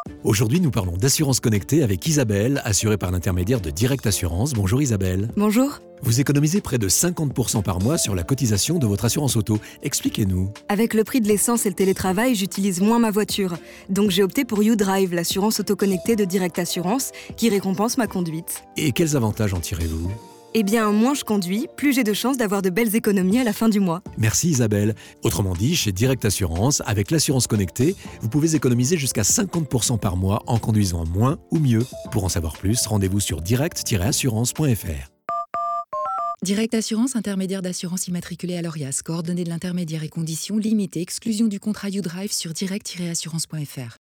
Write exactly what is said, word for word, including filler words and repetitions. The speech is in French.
Aujourd'hui, nous parlons d'assurance connectée avec Isabelle, assurée par l'intermédiaire de Direct Assurance. Bonjour Isabelle. Bonjour. Vous économisez près de cinquante pour cent par mois sur la cotisation de votre assurance auto. Expliquez-nous. Avec le prix de l'essence et le télétravail, j'utilise moins ma voiture. Donc j'ai opté pour YouDrive, l'assurance auto-connectée de Direct Assurance, qui récompense ma conduite. Et quels avantages en tirez-vous ? Eh bien, moins je conduis, plus j'ai de chances d'avoir de belles économies à la fin du mois. Merci Isabelle. Autrement dit, chez Direct Assurance, avec l'assurance connectée, vous pouvez économiser jusqu'à cinquante pour cent par mois en conduisant moins ou mieux. Pour en savoir plus, rendez-vous sur direct tiret assurance point f r. Direct Assurance, intermédiaire d'assurance immatriculée à l'Orias. Coordonnées de l'intermédiaire et conditions limitées. Exclusion du contrat YouDrive sur direct tiret assurance point f r.